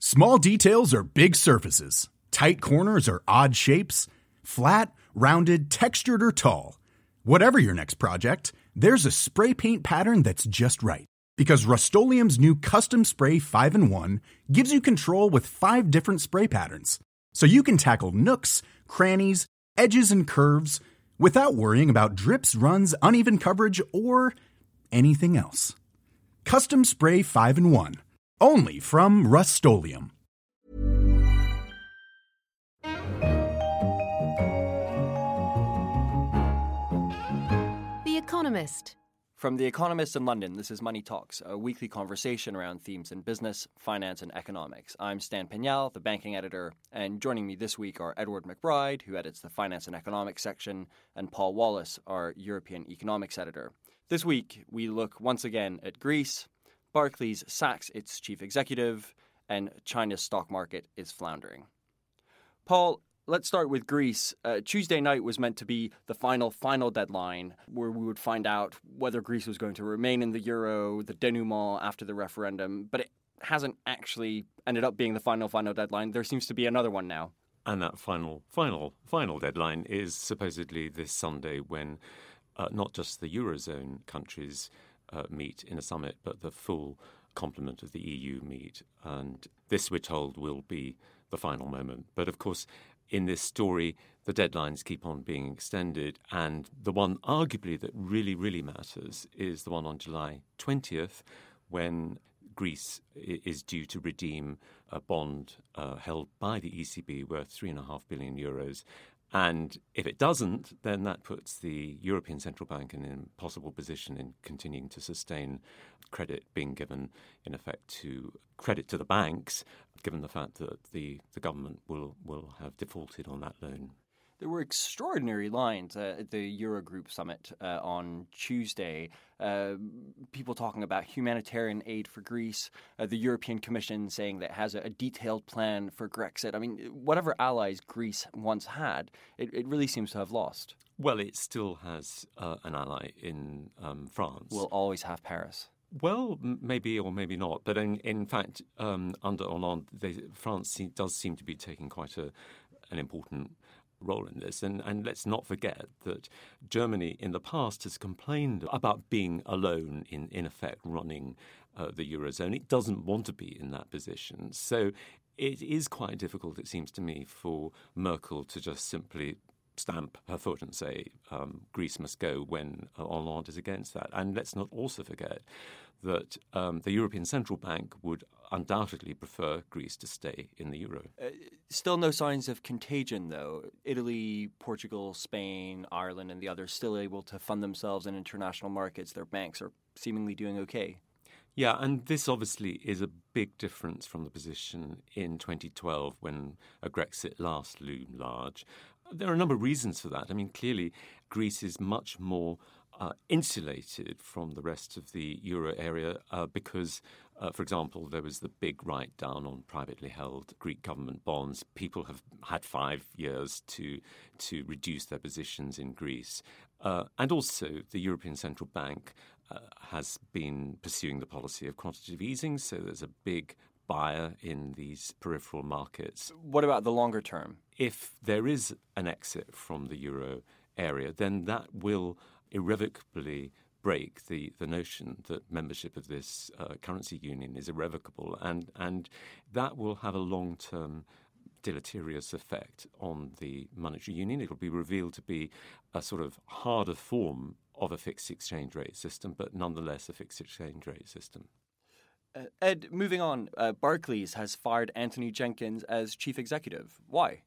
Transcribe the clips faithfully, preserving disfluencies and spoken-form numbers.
Small details are big surfaces. Tight corners are odd shapes. Flat, rounded, textured, or tall. Whatever your next project, there's a spray paint pattern that's just right. Because Rust-Oleum's new Custom Spray five in one gives you control with five different spray patterns. So you can tackle nooks, crannies, edges, and curves without worrying about drips, runs, uneven coverage, or anything else. Custom Spray five in one. Only from Rust-Oleum. The Economist. From The Economist in London, this is Money Talks, a weekly conversation around themes in business, finance, and economics. I'm Stan Pignal, the banking editor, and joining me this week are Edward McBride, who edits the finance and economics section, and Paul Wallace, our European economics editor. This week, we look once again at Greece. Barclays sacks its chief executive, and China's stock market is floundering. Paul, let's start with Greece. Uh, Tuesday night was meant to be the final, final deadline where we would find out whether Greece was going to remain in the euro, the denouement after the referendum, but it hasn't actually ended up being the final, final deadline. There seems to be another one now. And that final, final, final deadline is supposedly this Sunday when uh, not just the Eurozone countries uh, meet in a summit, but the full complement of the E U meet. And this, we're told, will be the final moment. But of course, in this story, the deadlines keep on being extended, and the one arguably that really, really matters is the one on July twentieth, when Greece is due to redeem a bond uh, held by the E C B worth three and a half billion euros. And if it doesn't, then that puts the European Central Bank in an impossible position in continuing to sustain credit being given, in effect, to credit to the banks, given the fact that the, the government will, will have defaulted on that loan. There were extraordinary lines uh, at the Eurogroup summit uh, on Tuesday. Uh, people talking about humanitarian aid for Greece, uh, the European Commission saying that it has a, a detailed plan for Grexit. I mean, whatever allies Greece once had, it, it really seems to have lost. Well, it still has uh, an ally in um, France. We'll always have Paris. Well, m- maybe or maybe not. But in, in fact, um, under Hollande, they, France se- does seem to be taking quite a, an important role in this. And, and let's not forget that Germany in the past has complained about being alone in, in effect, running uh, the Eurozone. It doesn't want to be in that position. So it is quite difficult, it seems to me, for Merkel to just simply stamp her foot and say um, Greece must go when uh, Hollande is against that. And let's not also forget that um, the European Central Bank would undoubtedly prefer Greece to stay in the euro. Uh, still no signs of contagion, though. Italy, Portugal, Spain, Ireland, and the others still able to fund themselves in international markets. Their banks are seemingly doing okay. Yeah, and this obviously is a big difference from the position in twenty twelve when a Grexit last loomed large. There are a number of reasons for that. I mean, clearly, Greece is much more uh, insulated from the rest of the euro area uh, because, uh, for example, there was the big write-down on privately held Greek government bonds. People have had five years to to reduce their positions in Greece. Uh, and also, the European Central Bank uh, has been pursuing the policy of quantitative easing, so there's a big buyer in these peripheral markets. What about the longer term? If there is an exit from the euro area, then that will irrevocably break the, the notion that membership of this uh, currency union is irrevocable, and, and that will have a long-term deleterious effect on the monetary union. It will be revealed to be a sort of harder form of a fixed exchange rate system, but nonetheless a fixed exchange rate system. Uh, Ed, moving on, uh, Barclays has fired Anthony Jenkins as chief executive. Why?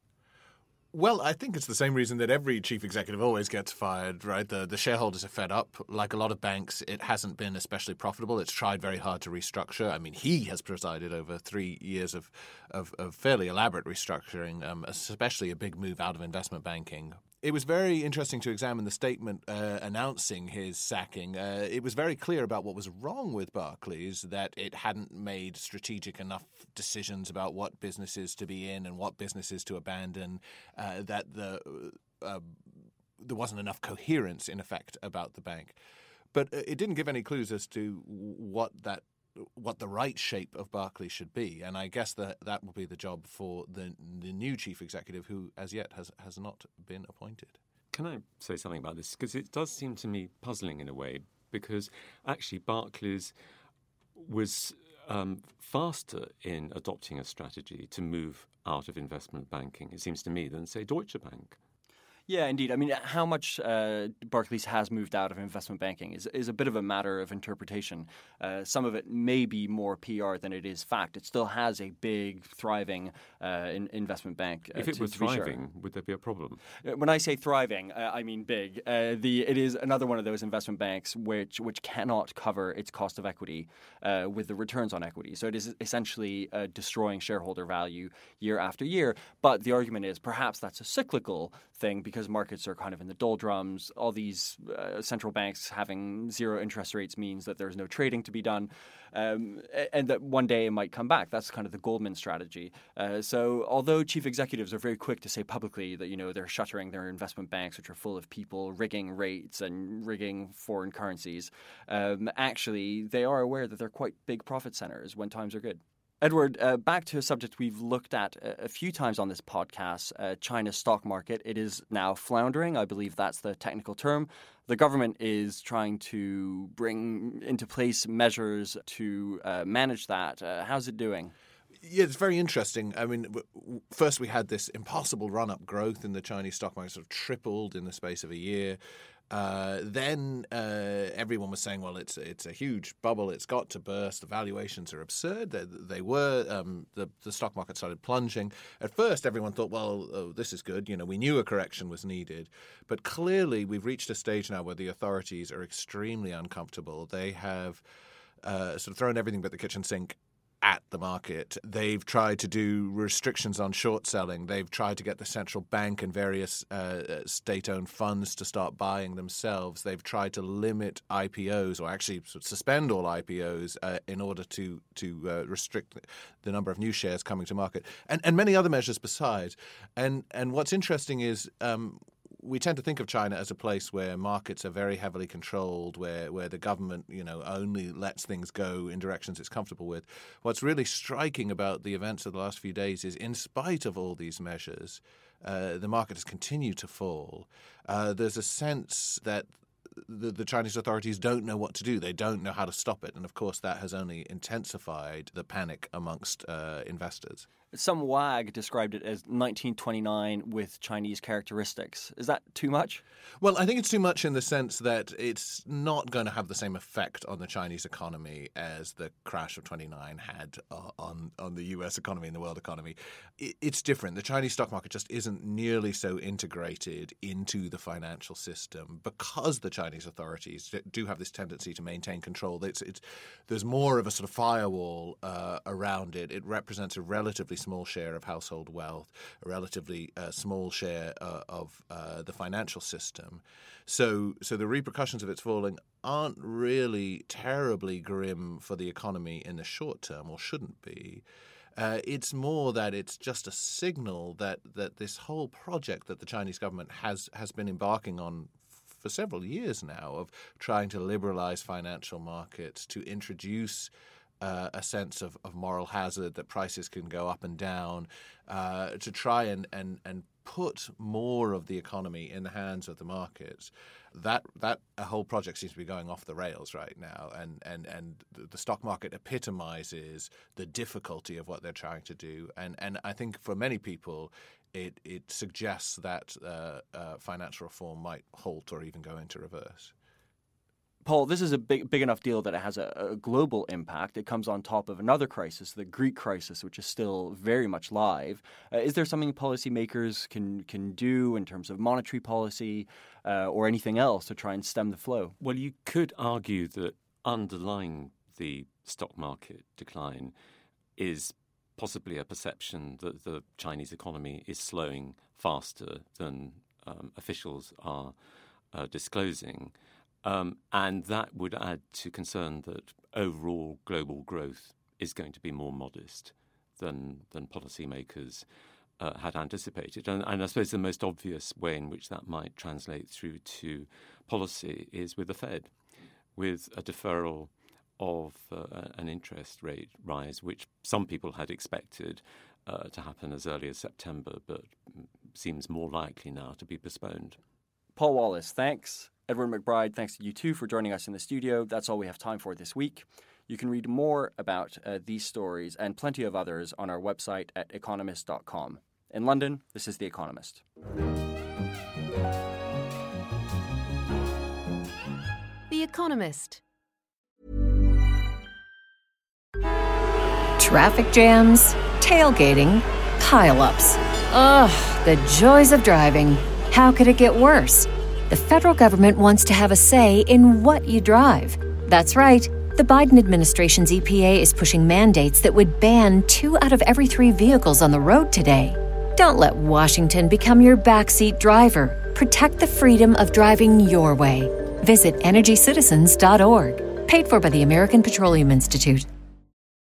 Well, I think it's the same reason that every chief executive always gets fired, right? The the shareholders are fed up. Like a lot of banks, it hasn't been especially profitable. It's tried very hard to restructure. I mean, he has presided over three years of, of, of fairly elaborate restructuring, um, especially a big move out of investment banking. It was very interesting to examine the statement uh, announcing his sacking. Uh, it was very clear about what was wrong with Barclays, that it hadn't made strategic enough decisions about what businesses to be in and what businesses to abandon, uh, that the uh, there wasn't enough coherence, in effect, about the bank. But it didn't give any clues as to what that what the right shape of Barclays should be. And I guess that that will be the job for the the new chief executive, who as yet has, has not been appointed. Can I say something about this? Because it does seem to me puzzling in a way, because actually Barclays was um, faster in adopting a strategy to move out of investment banking, it seems to me, than, say, Deutsche Bank. Yeah, indeed. I mean, how much uh, Barclays has moved out of investment banking is, is a bit of a matter of interpretation. Uh, some of it may be more P R than it is fact. It still has a big, thriving uh, in, investment bank. Uh, if it to, were to be thriving, sure. Would there be a problem? When I say thriving, uh, I mean big. Uh, the it is another one of those investment banks which which cannot cover its cost of equity uh, with the returns on equity. So it is essentially uh, destroying shareholder value year after year. But the argument is perhaps that's a cyclical thing because markets are kind of in the doldrums. All these uh, central banks having zero interest rates means that there's no trading to be done, um, and that one day it might come back. That's kind of the Goldman strategy. Uh, so although chief executives are very quick to say publicly that, you know, they're shuttering their investment banks, which are full of people rigging rates and rigging foreign currencies, um, actually they are aware that they're quite big profit centers when times are good. Edward, uh, back to a subject we've looked at a, a few times on this podcast, uh, China's stock market. It is now floundering. I believe that's the technical term. The government is trying to bring into place measures to uh, manage that. Uh, how's it doing? Yeah, it's very interesting. I mean, w- first we had this impossible run-up growth in the Chinese stock market, sort of tripled in the space of a year. Uh, then uh, everyone was saying, well, it's it's a huge bubble. It's got to burst. The valuations are absurd. They, they were. Um, the, the stock market started plunging. At first, everyone thought, well, oh, this is good. You know, we knew a correction was needed. But clearly, we've reached a stage now where the authorities are extremely uncomfortable. They have uh, sort of thrown everything but the kitchen sink at the market. They've tried to do restrictions on short selling. They've tried to get the central bank and various uh, state-owned funds to start buying themselves. They've tried to limit I P Os, or actually suspend all I P Os uh, in order to to uh, restrict the number of new shares coming to market, and and many other measures besides. And and what's interesting is Um, we tend to think of China as a place where markets are very heavily controlled, where where the government, you know, only lets things go in directions it's comfortable with. What's really striking about the events of the last few days is, in spite of all these measures, uh, the market has continued to fall. Uh, there's a sense that the, the Chinese authorities don't know what to do. They don't know how to stop it. And, of course, that has only intensified the panic amongst uh, investors. Some wag described it as nineteen twenty-nine with Chinese characteristics. Is that too much? Well, I think it's too much in the sense that it's not going to have the same effect on the Chinese economy as the crash of twenty-nine had uh, on, on the U S economy and the world economy. It, it's different. The Chinese stock market just isn't nearly so integrated into the financial system because the Chinese authorities do have this tendency to maintain control. It's, it's, there's more of a sort of firewall uh, around it. It represents a relatively small share of household wealth, a relatively uh, small share uh, of uh, the financial system. So, so the repercussions of its falling aren't really terribly grim for the economy in the short term, or shouldn't be. Uh, it's more that it's just a signal that, that this whole project that the Chinese government has has been embarking on for several years now, of trying to liberalize financial markets, to introduce Uh, a sense of, of moral hazard, that prices can go up and down, uh, to try and, and, and put more of the economy in the hands of the markets. That that a whole project seems to be going off the rails right now, and, and, and the stock market epitomizes the difficulty of what they're trying to do. And, and I think for many people, it, it suggests that uh, uh, financial reform might halt or even go into reverse. Paul, this is a big big enough deal that it has a, a global impact. It comes on top of another crisis, the Greek crisis, which is still very much live. Uh, is there something policymakers can can do in terms of monetary policy uh, or anything else to try and stem the flow? Well, you could argue that underlying the stock market decline is possibly a perception that the Chinese economy is slowing faster than um, officials are uh, disclosing. Um, and that would add to concern that overall global growth is going to be more modest than than policymakers uh, had anticipated. And, and I suppose the most obvious way in which that might translate through to policy is with the Fed, with a deferral of uh, an interest rate rise, which some people had expected uh, to happen as early as September, but seems more likely now to be postponed. Paul Wallace, thanks. Edward McBride, thanks to you too for joining us in the studio. That's all we have time for this week. You can read more about uh, these stories and plenty of others on our website at economist dot com. In London, this is The Economist. The Economist. Traffic jams, tailgating, pile-ups. Ugh, the joys of driving. How could it get worse? The federal government wants to have a say in what you drive. That's right. The Biden administration's E P A is pushing mandates that would ban two out of every three vehicles on the road today. Don't let Washington become your backseat driver. Protect the freedom of driving your way. Visit energy citizens dot org. Paid for by the American Petroleum Institute.